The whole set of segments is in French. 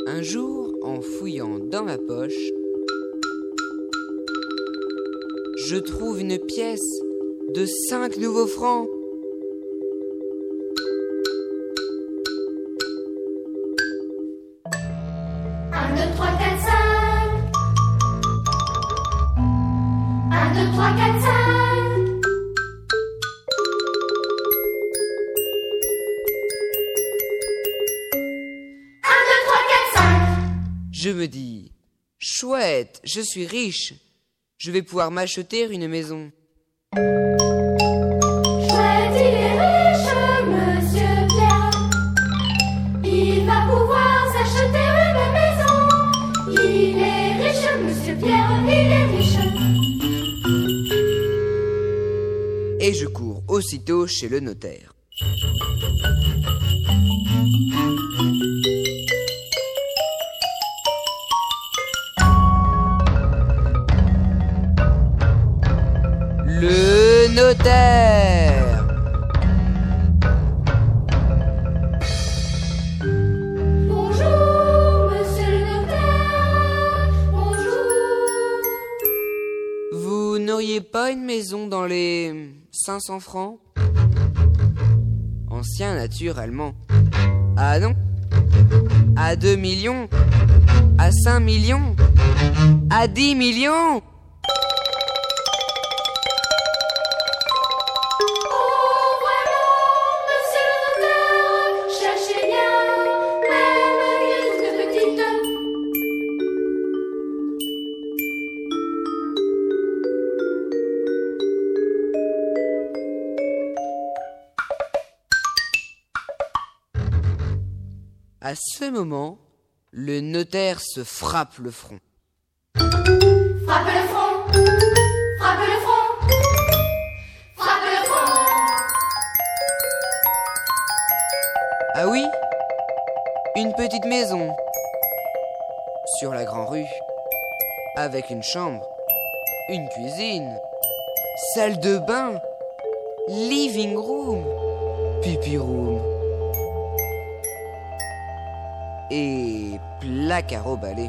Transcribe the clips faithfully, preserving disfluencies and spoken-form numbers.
Un jour, en fouillant dans ma poche, je trouve une pièce de cinq nouveaux francs. Un, deux, trois, quatre, cinq. Un, deux, trois, quatre, cinq. Un, deux, trois, quatre, cinq. Je me dis, chouette, je suis riche. Je vais pouvoir m'acheter une maison. Chouette, il est riche, Monsieur Pierre. Il va pouvoir s'acheter une maison. Il est riche, Monsieur Pierre, il est riche. Et je cours aussitôt chez le notaire. Le notaire. Bonjour, Monsieur le notaire. Bonjour. Vous n'auriez pas une maison dans les cinq cents francs? Ancien naturellement. Ah non? À deux millions? À cinq millions? À dix millions? À ce moment, le notaire se frappe le front. Frappe le front, frappe le front, frappe le front. Ah oui? Une petite maison sur la grande rue, avec une chambre, une cuisine, salle de bain, living room, pipi room et placard au balai.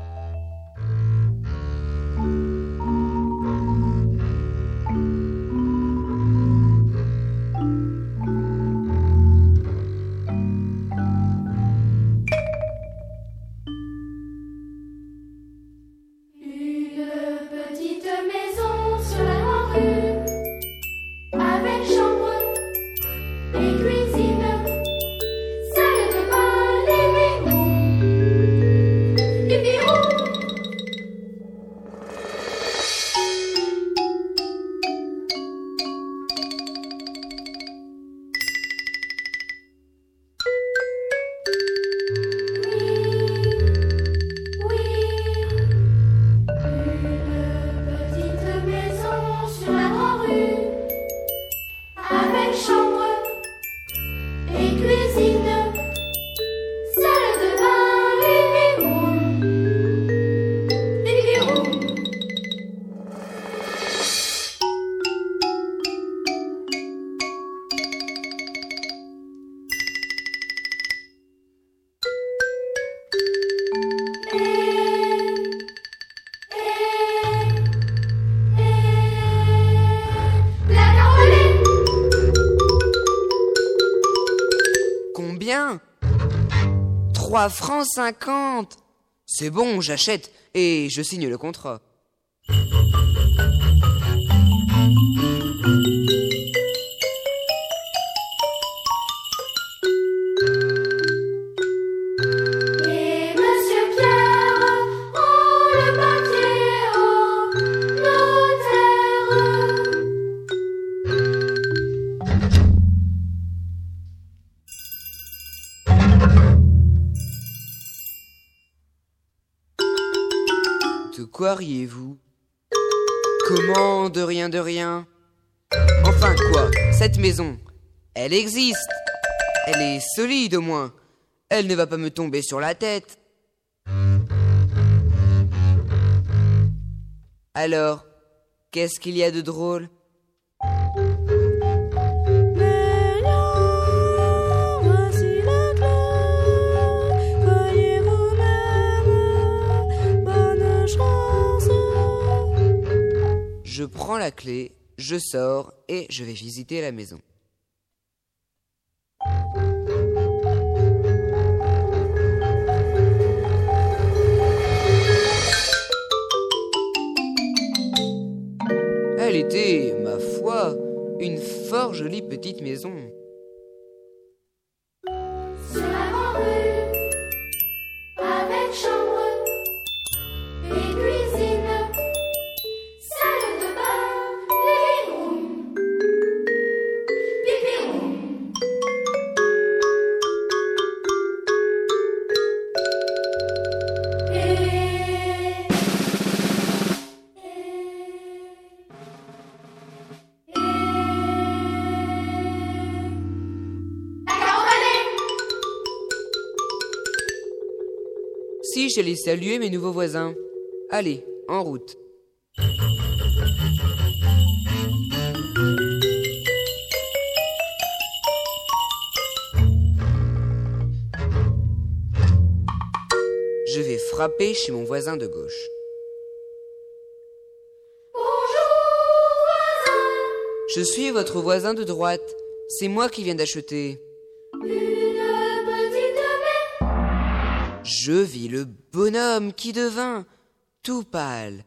Combien? Trois francs cinquante. C'est bon, j'achète et je signe le contrat. Et Monsieur Pierre, oh le papier, oh notaire. De quoi riez-vous? Comment de rien de rien? Enfin quoi, cette maison, elle existe. Elle est solide au moins. Elle ne va pas me tomber sur la tête. Alors, qu'est-ce qu'il y a de drôle? Voici la clé, voyez-vous prends la clé, je sors et je vais visiter la maison. Elle était, ma foi, une fort jolie petite maison. Sur la grande rue, avec chambre et cuisine, salle de bain, living room, pipi room. Et, et, et... Si, j'allais saluer mes nouveaux voisins. Allez, en route. Je vais frapper chez mon voisin de gauche. Bonjour, voisin. Je suis votre voisin de droite. C'est moi qui viens d'acheter. Une petite main. Je vis le bonhomme qui devint tout pâle.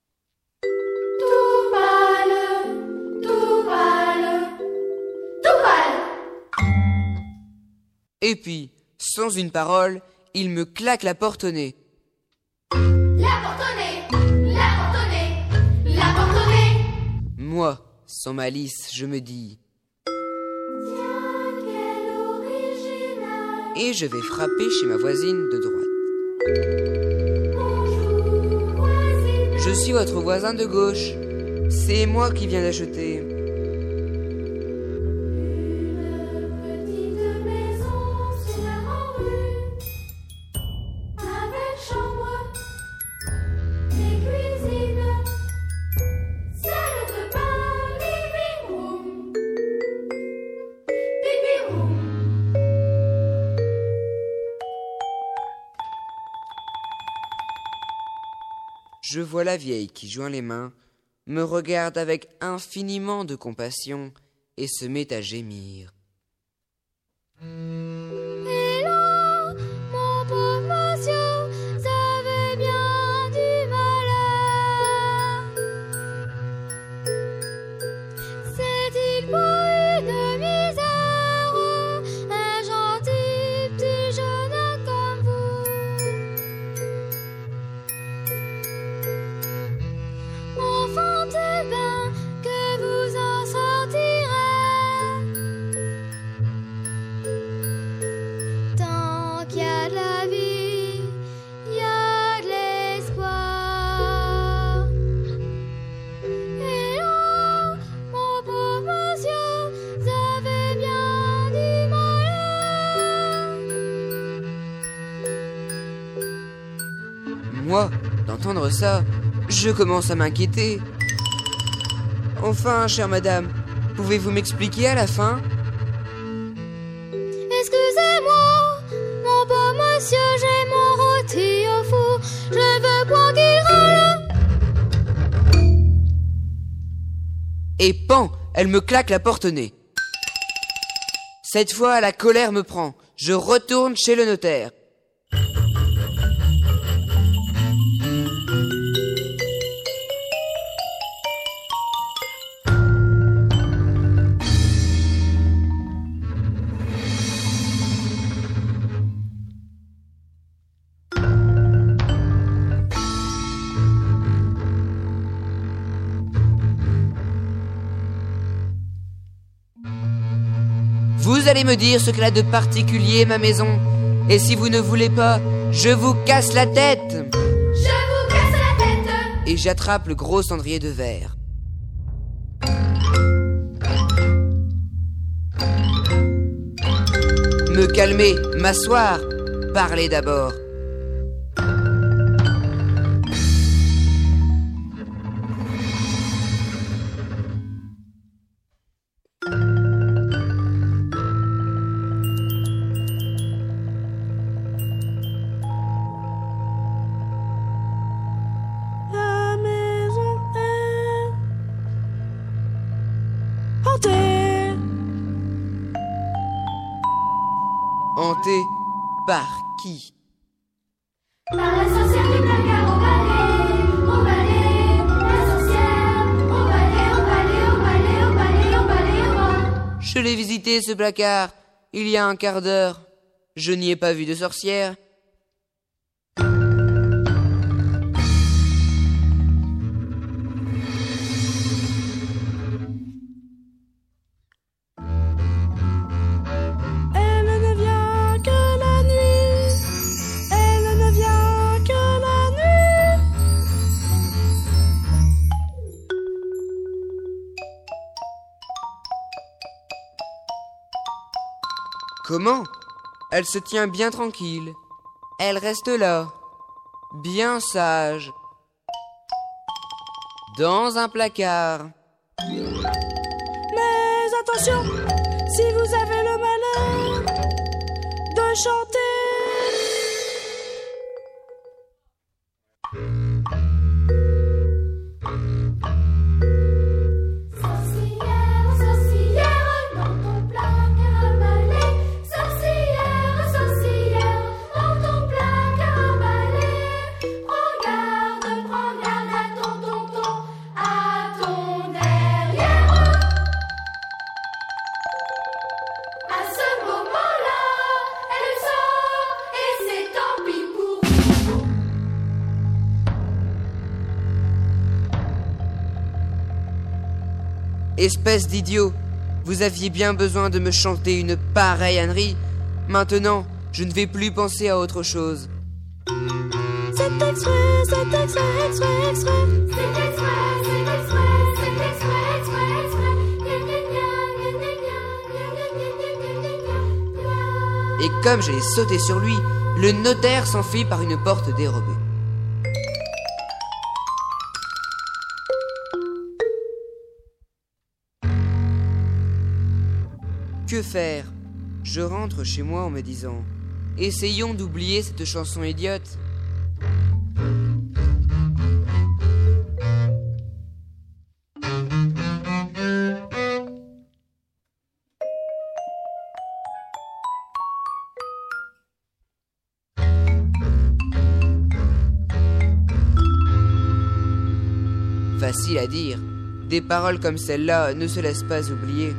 Tout pâle, tout pâle, tout pâle. Et puis, sans une parole, il me claque la porte au nez. La porte au nez, la porte au nez, la porte au nez. Moi, sans malice, je me dis... Tiens, quel original. Et je vais frapper chez ma voisine de droite. Bonjour, voisine. Je suis votre voisin de gauche. C'est moi qui viens d'acheter. Une petite maison sur la grande rue, avec chambre et cuisine, salle de bain, living room, pipi room. Je vois la vieille qui joint les mains, me regarde avec infiniment de compassion et se met à gémir. Hélas, mon pauvre monsieur, vous avez bien du malheur. C'est-il pas une misère, un gentil petit jeune homme comme vous? Enfant de bain, que vous en sortirez. Tant qu'il y a de la vie, il y a de l'espoir. Et là, mon pauvre monsieur, vous avez bien du malheur. Moi, d'entendre ça, je commence à m'inquiéter. Enfin, chère madame, pouvez-vous m'expliquer à la fin? Excusez-moi, mon pauvre monsieur, j'ai mon rôti au four. Je veux point qu'il râle. Et pan, elle me claque la porte au nez. Cette fois, la colère me prend. Je retourne chez le notaire. Vous allez me dire ce qu'elle a de particulier, ma maison. Et si vous ne voulez pas, je vous casse la tête. Je vous casse la tête. Et j'attrape le gros cendrier de verre. Me calmer, m'asseoir, parler d'abord. Hanté par qui? Par la sorcière du placard au balai, au balai, la sorcière, au balai, au balai, au balai, au balai, au balai, au balai. Je l'ai visité, ce placard, il y a un quart d'heure. Je n'y ai pas vu de sorcière. Comment? Elle se tient bien tranquille. Elle reste là, bien sage, dans un placard. Mais attention, si vous avez le malheur de chanter. Espèce d'idiot, vous aviez bien besoin de me chanter une pareille ânerie. Maintenant, je ne vais plus penser à autre chose. C'est extrait, c'est extrait, extrait, extrait. C'est extrait, c'est extrait, c'est extrait, extrait, extrait. Gna, gna, gna, gna, gna, gna, gna, gna, gna, gna. Et comme j'ai sauté sur lui, le notaire s'enfuit par une porte dérobée. Que faire? Je rentre chez moi en me disant « Essayons d'oublier cette chanson idiote ». Facile à dire, des paroles comme celle-là ne se laissent pas oublier.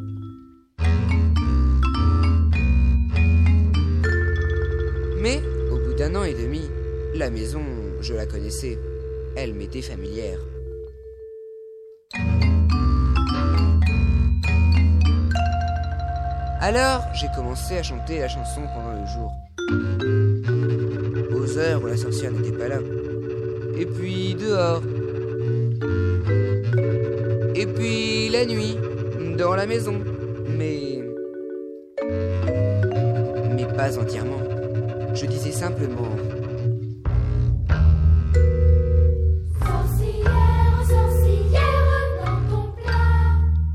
Mais, au bout d'un an et demi, la maison, je la connaissais. Elle m'était familière. Alors, j'ai commencé à chanter la chanson pendant le jour. Aux heures où la sorcière n'était pas là. Et puis dehors. Et puis la nuit, dans la maison. Mais... Mais pas entièrement. Je disais simplement... Sorcière, sorcière, dans ton plat.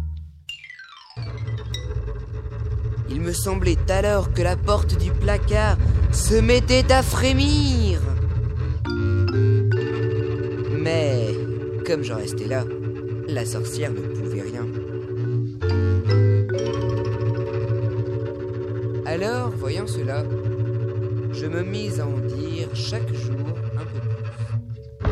Il me semblait alors que la porte du placard se mettait à frémir. Mais, comme j'en restais là, la sorcière ne pouvait rien. Alors, voyant cela, je me mis à en dire chaque jour un peu plus.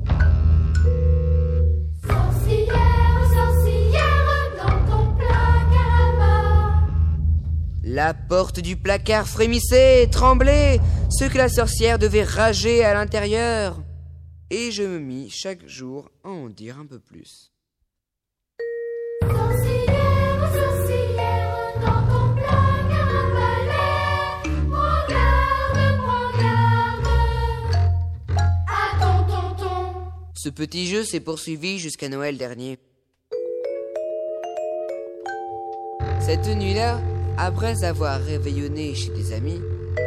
Sorcière, sorcière, dans ton placard à bas. La porte du placard frémissait, tremblait, ce que la sorcière devait rager à l'intérieur. Et je me mis chaque jour à en dire un peu plus. Sorcière, sorcière, dans ton placard à balai. Prends garde, prends garde à ton tonton. Ce petit jeu s'est poursuivi jusqu'à Noël dernier. Cette nuit-là, après avoir réveillonné chez des amis,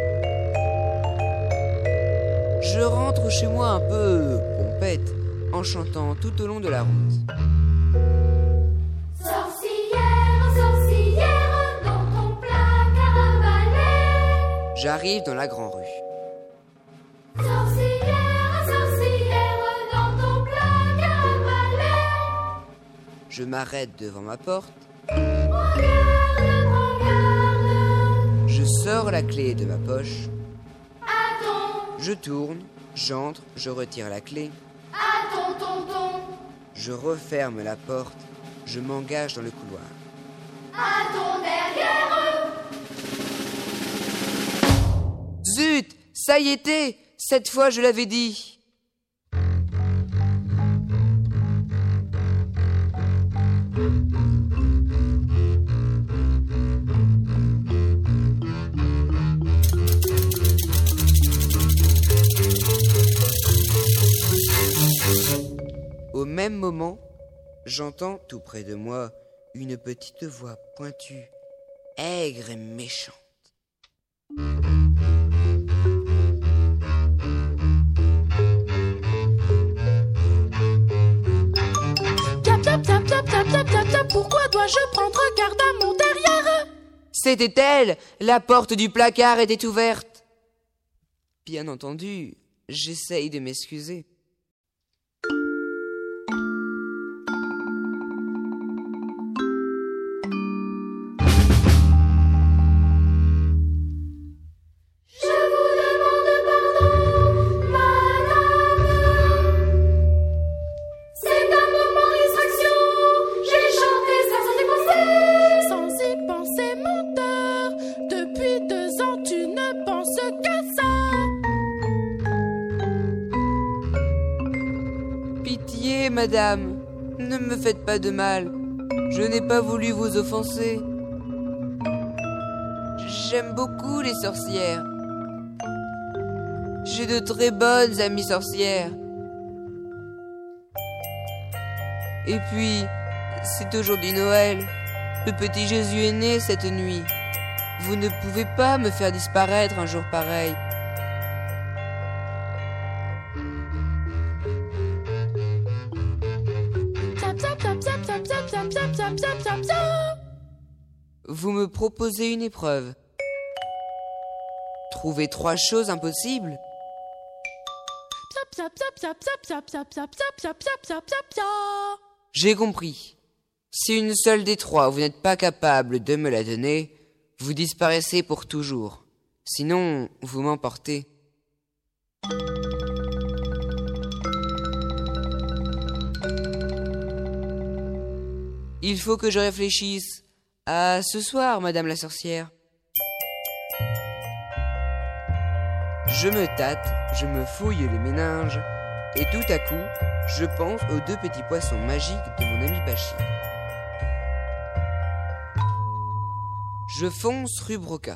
je rentre chez moi un peu pompette, en chantant tout au long de la route. Sorcière, sorcière, dans ton placard à balai. J'arrive dans la grande rue. Sorcière, sorcière, dans ton placard à balai. Je m'arrête devant ma porte. Prends garde, prends garde. Je sors sors la clé de ma poche. Attends, Je tourne, j'entre, je retire la clé. attends, tonton. Je referme la porte, je m'engage dans le couloir. Attends derrière eux. Zut! Ça y était! Cette fois, je l'avais dit. Au même moment, j'entends tout près de moi une petite voix pointue, aigre et méchante. Tap, tap, tap, tap, tap, tap, tap, tap. Pourquoi dois-je prendre garde à mon derrière? C'était elle! La porte du placard était ouverte. Bien entendu, j'essaye de m'excuser. Je vous demande pardon, madame. C'est un moment distraction. J'ai chanté ça sans y penser. Sans y penser, menteur. Depuis deux ans, tu ne penses qu'à ça. Pitié, madame, ne me faites pas de mal. Je n'ai pas voulu vous offenser. J'aime beaucoup les sorcières. J'ai de très bonnes amies sorcières. Et puis, c'est aujourd'hui Noël. Le petit Jésus est né cette nuit. Vous ne pouvez pas me faire disparaître un jour pareil. Tap, tap, tap, tap, tap, tap, tap, tap, tap, tap, tap, tap. Vous me proposez une épreuve. Trouvez trois choses impossibles. Tap, tap, tap, tap, tap, tap, tap, tap, tap, tap, tap, tap, tap. J'ai compris. Si une seule des trois, vous n'êtes pas capable de me la donner, vous disparaissez pour toujours. Sinon, vous m'emportez. Il faut que je réfléchisse. À ce soir, madame la sorcière. Je me tâte, je me fouille les méninges, et tout à coup, je pense aux deux petits poissons magiques de mon ami Bachir. Je fonce rue Broca.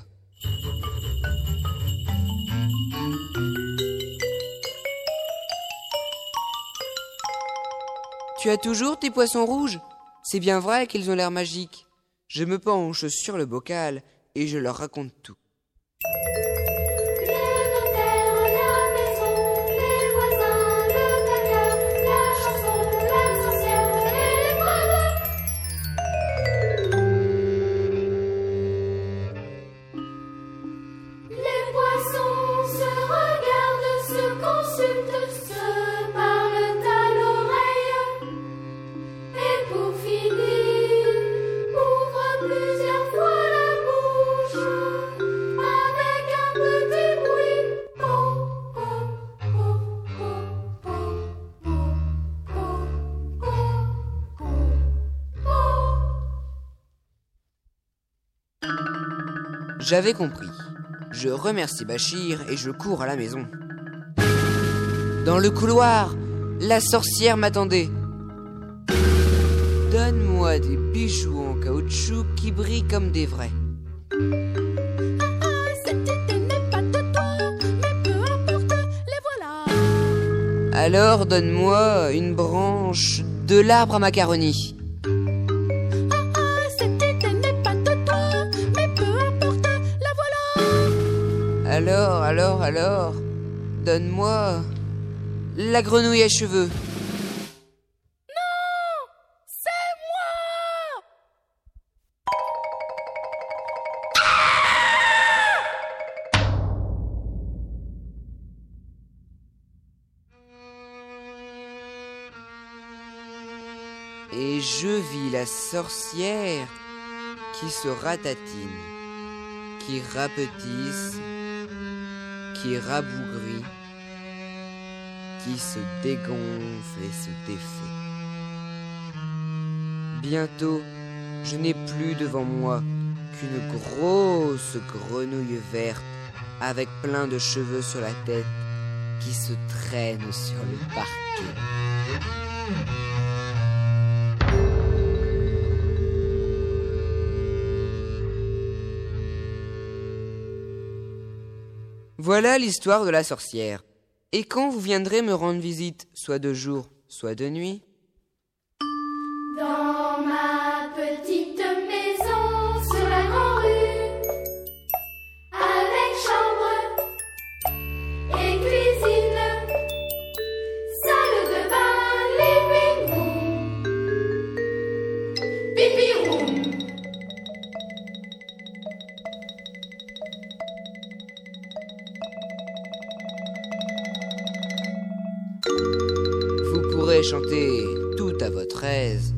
Tu as toujours tes poissons rouges? C'est bien vrai qu'ils ont l'air magiques. Je me penche sur le bocal et je leur raconte tout. Le notaire, la maison, les voisins, le placard, la chanson, la sorcière et l'épreuve. Les poissons se regardent, se consultent, se parlent à l'oreille. Et pour finir, ouvrent plusieurs fois la bouche avec un petit bruit. Oh, oh, oh, oh, oh, oh, oh, oh, oh, oh. J'avais compris. Je remercie Bachir et je cours à la maison. Dans le couloir, la sorcière m'attendait. Donne-moi des bijoux en caoutchouc qui brillent comme des vrais. Ah, cette idée n'est pas de toi, mais peu importe, les voilà. Alors donne-moi une branche de l'arbre à macaroni. Ah, cette idée n'est pas de toi, mais peu importe, la voilà. Alors, alors, alors, donne-moi la grenouille à cheveux. C'est moi. Et je vis la sorcière qui se ratatine, qui rapetisse, qui rabougrit, qui se dégonfle et se défait. Bientôt, je n'ai plus devant moi qu'une grosse grenouille verte avec plein de cheveux sur la tête qui se traîne sur le parquet. Voilà l'histoire de la sorcière. Et quand vous viendrez me rendre visite, soit de jour, soit de nuit? Dans ma petite maison sur la grande rue, avec chambre et cuisine, salle de bain, living room, pipi room. Vous pourrez chanter tout à votre aise